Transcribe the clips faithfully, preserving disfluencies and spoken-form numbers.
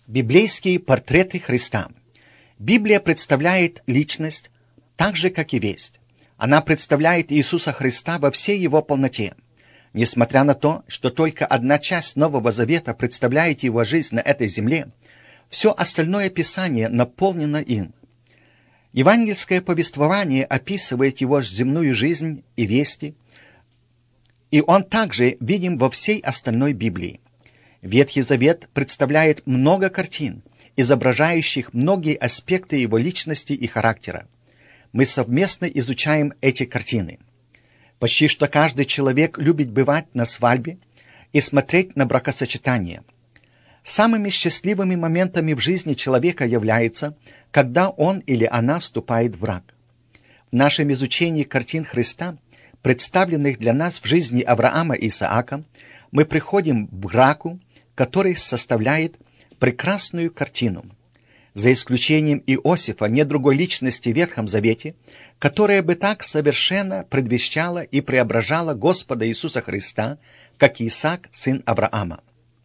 Библейские портреты Христа. Библия представляет личность так же, как и весть. Она представляет Иисуса Христа во всей его полноте. Несмотря на то, что только одна часть Нового Завета представляет его жизнь на этой земле, все остальное Писание наполнено им. Евангельское повествование описывает его земную жизнь и вести, и он также видим во всей остальной Библии. Ветхий Завет представляет много картин, изображающих многие аспекты его личности и характера. Мы совместно изучаем эти картины. Почти что каждый человек любит бывать на свадьбе и смотреть на бракосочетание. Самыми счастливыми моментами в жизни человека является, когда он или она вступает в брак. В нашем изучении картин Христа, представленных для нас в жизни Авраама и Исаака, мы приходим к браку, который составляет прекрасную картину. За исключением Иосифа нет другой личности в Ветхом Завете, которая бы так совершенно предвещала и преображала Господа Иисуса Христа, как Исаак, сын Авраама.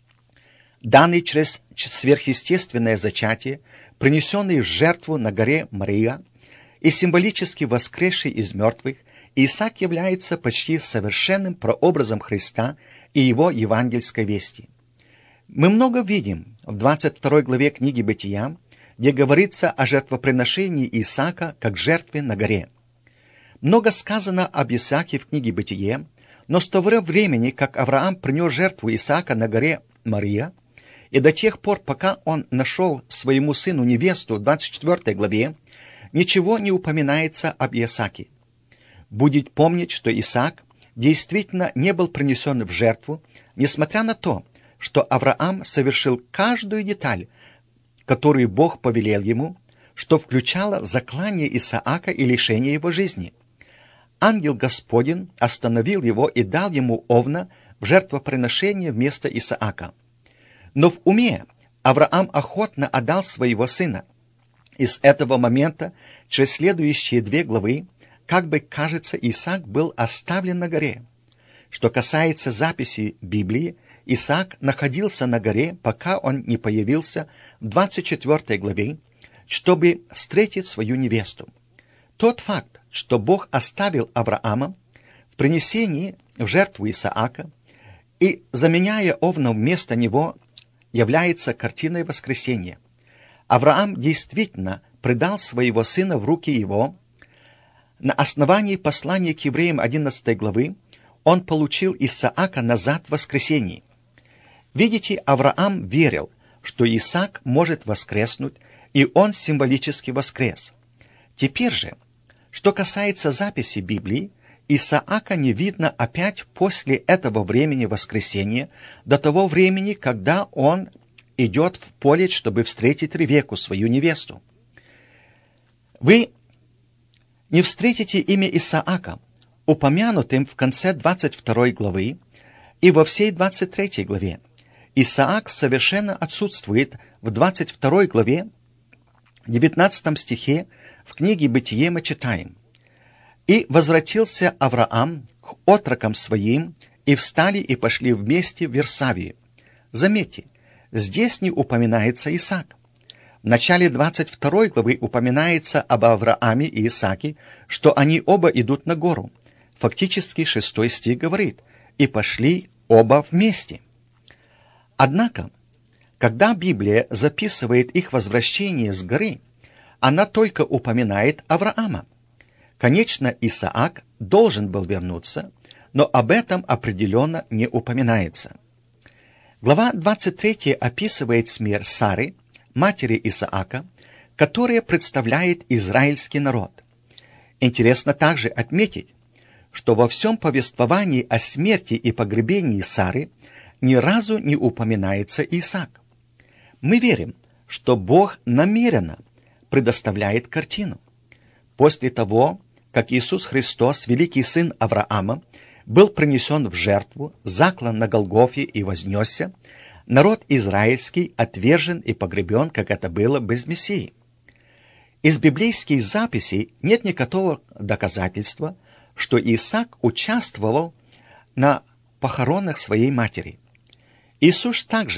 Данный через сверхъестественное зачатие, принесенный в жертву на горе Мория и символически воскресший из мертвых, Исаак является почти совершенным прообразом Христа и его евангельской вести. Мы много видим в двадцать второй главе книги Бытия, где говорится о жертвоприношении Исаака как жертве на горе. Много сказано об Исааке в книге Бытие, но с того времени, как Авраам принес жертву Исаака на горе Мория, и до тех пор, пока он нашел своему сыну невесту в двадцать четвёртой главе, ничего не упоминается об Исааке. Будет помнить, что Исаак действительно не был принесен в жертву, несмотря на то, что Авраам совершил каждую деталь, которую Бог повелел ему, что включало заклание Исаака и лишение его жизни. Ангел Господень остановил его и дал ему овна в жертвоприношение вместо Исаака. Но в уме Авраам охотно отдал своего сына. И с этого момента, через следующие две главы, как бы кажется, Исаак был оставлен на горе. Что касается записи Библии, Исаак находился на горе, пока он не появился в двадцать четвёртой главе, чтобы встретить свою невесту. Тот факт, что Бог оставил Авраама в принесении в жертву Исаака и, заменяя овна вместо него, является картиной воскресения. Авраам действительно предал своего сына в руки его. На основании послания к евреям одиннадцатой главы он получил Исаака назад в воскресении. Видите, Авраам верил, что Исаак может воскреснуть, и он символически воскрес. Теперь же, что касается записи Библии, Исаака не видно опять после этого времени воскресения, до того времени, когда он идет в поле, чтобы встретить Ревекку, свою невесту. Вы не встретите имя Исаака, упомянутым в конце двадцать второй главы и во всей двадцать третьей главе. Исаак совершенно отсутствует в двадцать второй главе, девятнадцатом стихе, в книге Бытие мы читаем: «И возвратился Авраам к отрокам своим, и встали и пошли вместе в Вирсавию». Заметьте, здесь не упоминается Исаак. В начале двадцать второй главы упоминается об Аврааме и Исааке, что они оба идут на гору. Фактически шестой стих говорит: «И пошли оба вместе». Однако, когда Библия записывает их возвращение с горы, она только упоминает Авраама. Конечно, Исаак должен был вернуться, но об этом определенно не упоминается. Глава двадцать третья описывает смерть Сары, матери Исаака, которая представляет израильский народ. Интересно также отметить, что во всем повествовании о смерти и погребении Сары ни разу не упоминается Исаак. Мы верим, что Бог намеренно предоставляет картину. После того, как Иисус Христос, великий сын Авраама, был принесен в жертву, заклан на Голгофе и вознесся, народ израильский отвержен и погребен, как это было без Мессии. Из библейских записей нет никакого доказательства, что Исаак участвовал на похоронах своей матери. Иисус также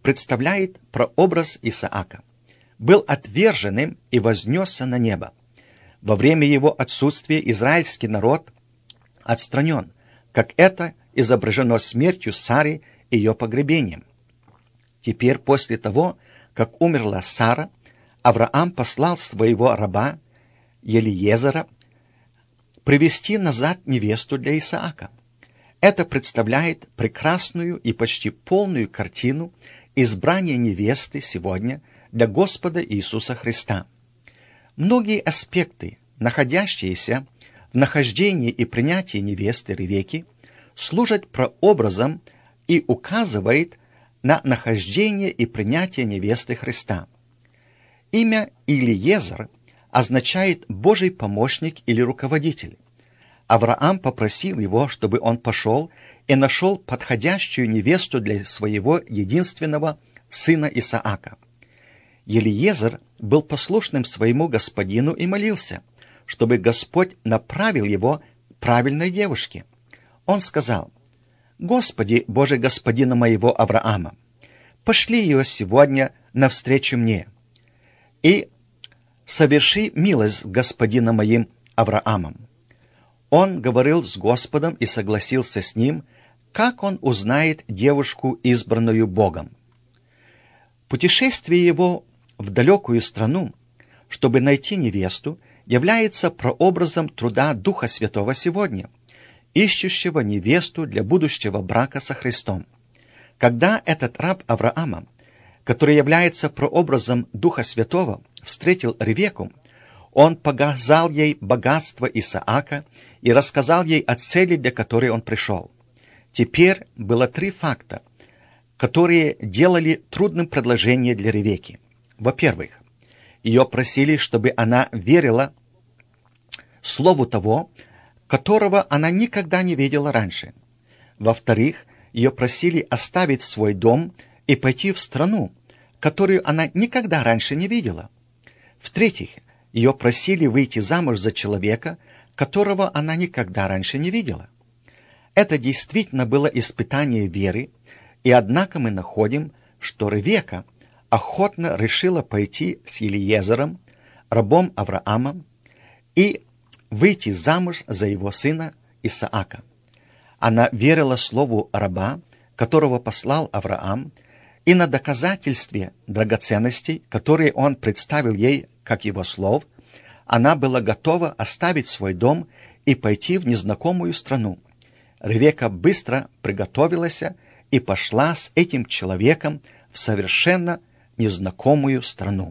представляет прообраз Исаака. Был отверженным и вознесся на небо. Во время его отсутствия израильский народ отстранен, как это изображено смертью Сары и ее погребением. Теперь, после того, как умерла Сара, Авраам послал своего раба Елиезера привести назад невесту для Исаака. Это представляет прекрасную и почти полную картину избрания невесты сегодня для Господа Иисуса Христа. Многие аспекты, находящиеся в нахождении и принятии невесты Ревекки, служат прообразом и указывают на нахождение и принятие невесты Христа. Имя Илиезер означает «Божий помощник» или «руководитель». Авраам попросил его, чтобы он пошел и нашел подходящую невесту для своего единственного сына Исаака. Елиезер был послушным своему господину и молился, чтобы Господь направил его к правильной девушке. Он сказал: «Господи, Боже господина моего Авраама, пошли ее сегодня навстречу мне, и соверши милость с господином моим Авраамом». Он говорил с Господом и согласился с ним, как он узнает девушку, избранную Богом. Путешествие его в далекую страну, чтобы найти невесту, является прообразом труда Духа Святого сегодня, ищущего невесту для будущего брака со Христом. Когда этот раб Авраама, который является прообразом Духа Святого, встретил Ревекку, он показал ей богатство Исаака и рассказал ей о цели, для которой он пришел. Теперь было три факта, которые делали трудным предложение для Ревекки. Во-первых, ее просили, чтобы она верила слову того, которого она никогда не видела раньше. Во-вторых, ее просили оставить свой дом и пойти в страну, которую она никогда раньше не видела. В-третьих, ее просили выйти замуж за человека, которого она никогда раньше не видела. Это действительно было испытание веры, и однако мы находим, что Ревекка охотно решила пойти с Елиезером, рабом Авраама, и выйти замуж за его сына Исаака. Она верила слову раба, которого послал Авраам, и на доказательстве драгоценностей, которые он представил ей как его слов, она была готова оставить свой дом и пойти в незнакомую страну. Ревекка быстро приготовилась и пошла с этим человеком в совершенно незнакомую страну.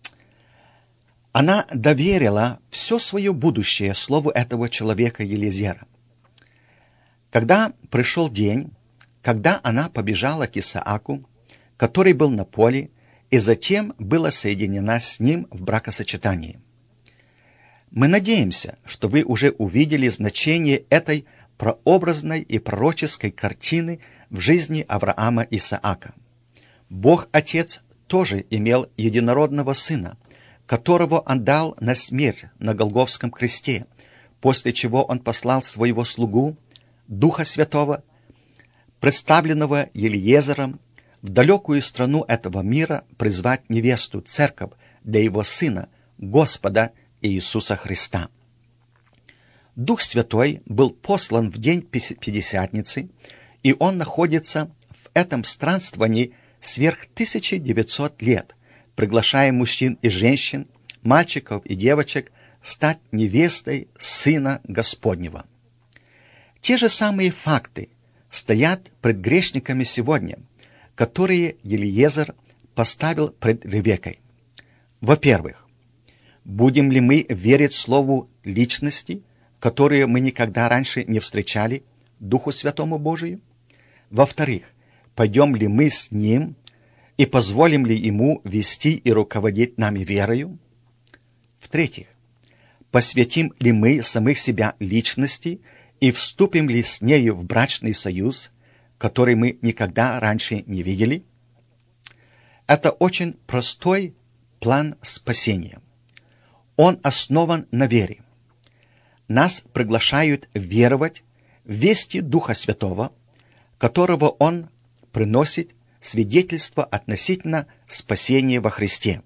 Она доверила все свое будущее слову этого человека Елизера. Когда пришел день, когда она побежала к Исааку, который был на поле, и затем была соединена с ним в бракосочетании. Мы надеемся, что вы уже увидели значение этой прообразной и пророческой картины в жизни Авраама и Исаака. Бог-Отец тоже имел единородного сына, которого он дал на смерть на Голгофском кресте, после чего он послал своего слугу, Духа Святого, представленного Елиезером, в далекую страну этого мира призвать невесту, церковь, для его сына, Господа Иисуса Христа. Дух Святой был послан в день Пятидесятницы, и он находится в этом странствовании сверх тысячи девятисот лет, приглашая мужчин и женщин, мальчиков и девочек стать невестой Сына Господнего. Те же самые факты стоят пред грешниками сегодня, которые Елиезер поставил пред Ревеккой. Во-первых, будем ли мы верить слову личности, которую мы никогда раньше не встречали, Духу Святому Божию? Во-вторых, пойдем ли мы с Ним и позволим ли Ему вести и руководить нами верою? В-третьих, посвятим ли мы самих себя личности и вступим ли с нею в брачный союз, который мы никогда раньше не видели? Это очень простой план спасения. Он основан на вере. Нас приглашают веровать в вести Духа Святого, которого Он приносит свидетельство относительно спасения во Христе.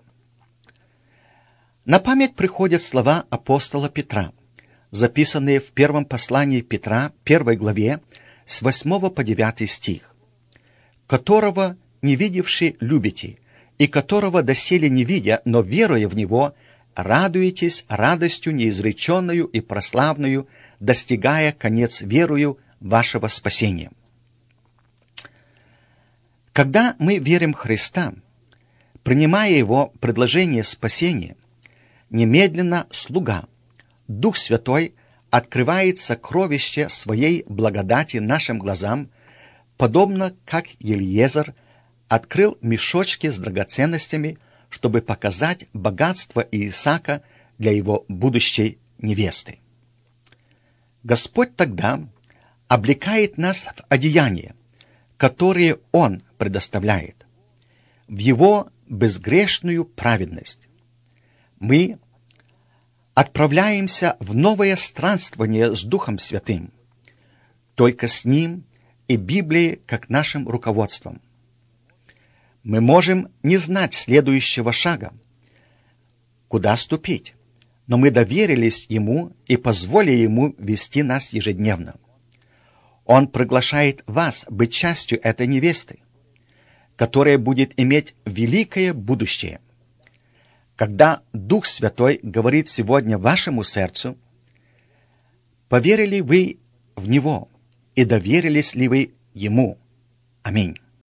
На память приходят слова апостола Петра, записанные в первом послании Петра, первой главе, с восьмого по девятый стих. «Которого, не видевши, любите, и которого доселе не видя, но веруя в Него, радуетесь радостью неизреченную и прославную, достигая конец верою вашего спасения». Когда мы верим в Христа, принимая Его предложение спасения, немедленно слуга, Дух Святой, открывает сокровище своей благодати нашим глазам, подобно как Елиезер открыл мешочки с драгоценностями, чтобы показать богатство Исаака для его будущей невесты. Господь тогда облекает нас в одеяния, которые Он предоставляет, в Его безгрешную праведность. Мы отправляемся в новое странствование с Духом Святым, только с Ним и Библией как нашим руководством. Мы можем не знать следующего шага, куда ступить, но мы доверились Ему и позволили Ему вести нас ежедневно. Он приглашает вас быть частью этой невесты, которая будет иметь великое будущее. Когда Дух Святой говорит сегодня вашему сердцу, поверили вы в Него и доверились ли вы Ему? Аминь.